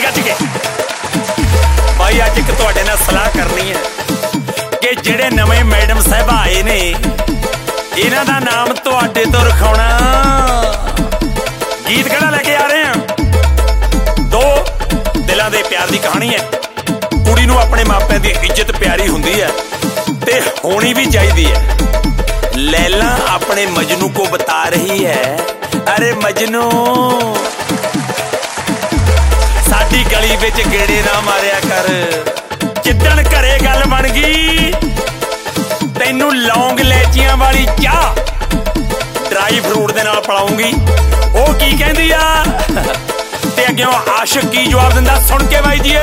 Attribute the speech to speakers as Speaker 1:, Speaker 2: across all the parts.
Speaker 1: गज के भाई अज एक तुहाडे नाल सलाह करनी है कि जिहड़े नवे मैडम साहब आए ने इन्हां दा नाम तुहाडे तो रखाउणा। गीत किहड़ा लेके आ रहे हैं? दो दिलां दे प्यार दी कहानी है। कुड़ी नूं अपने मापिਆਂ दी इज्जत प्यारी हुंदी है ते होनी भी चाहिदी है। लैला अपने मजनू को बता रही है, अरे मजनू साडी गली विच गेड़े ना मारिया कर, जिद्दण घरे गल बन गई तैनू लौंग इलायचियां वाली चाह ड्राई फ्रूट दे नाल पिलाऊंगी। ओ की कहंदी आ ते अग्गेों आशिक की जवाब दिंदा, सुन के बाई जी।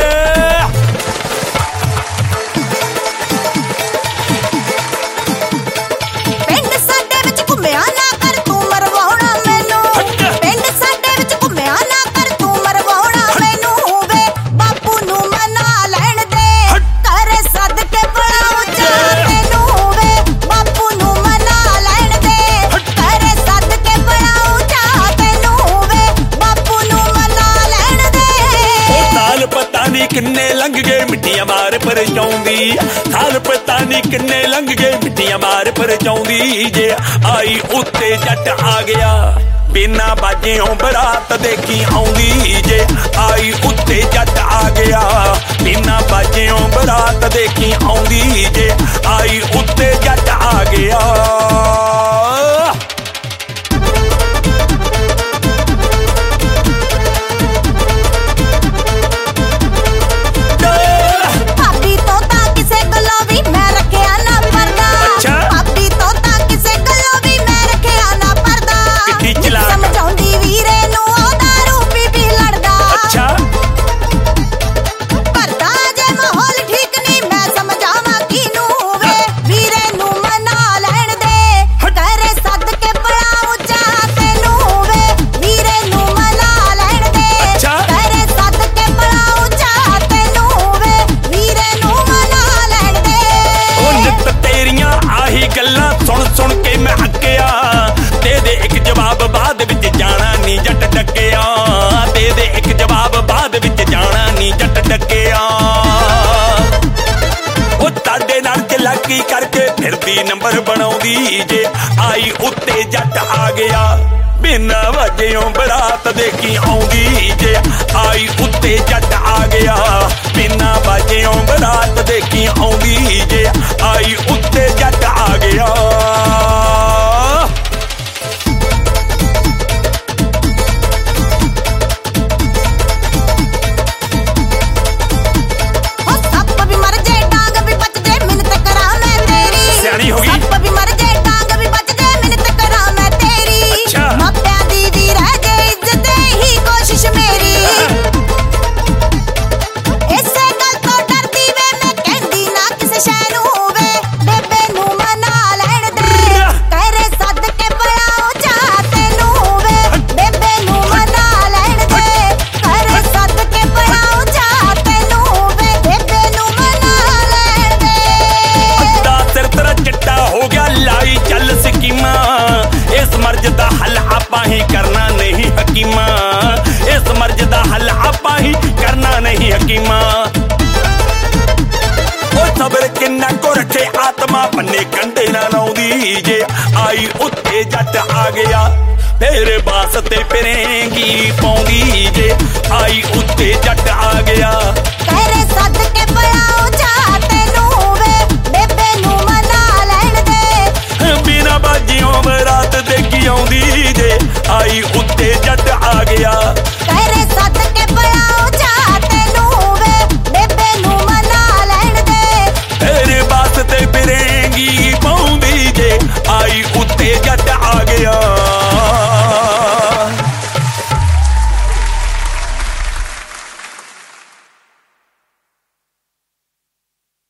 Speaker 1: किन्ने लंघ गए मिट्टियां मार पर जाऊंदी, साल पता नहीं किन्ने लंघ गए मिट्टियां मार पर जाऊंदी। जे आई उत्ते जट आ गया बिना बाजियों बरात देखी आउंदी। जे आई उत्ते जट आ गया बिना बाजियों बरात देखी आउंदी। जे आई उत्ते जट आ गया। सुन के मैं हक्या दे दे एक जवाब बाद विच जाना नी जट डकिया। दे दे एक जवाब बाद विच जाना नी जट डकिया। ओ ताडे नाल चलाकी करके फिरदी नंबर बनाउंदी। जे आई उत्ते जट आ गया बिना वजयों बरात देखी आउंदी। जे आई उत्ते जट आ गया बिना वजयों बरात देखी आउंदी। जे आई उत्ते जट आ गया। इस मर्ज दा हल आपां ही करना नहीं हकीमा। इस मर्ज दा हल आपां ही करना नहीं हकीमा। ओ सबर किन्ना को रखे आत्मा बन्ने कंडे ना लाउंदी। जे आई उत्ते जट आ गया तेरे वास्ते फिरेंगी पाउंदी। जे आई उत्ते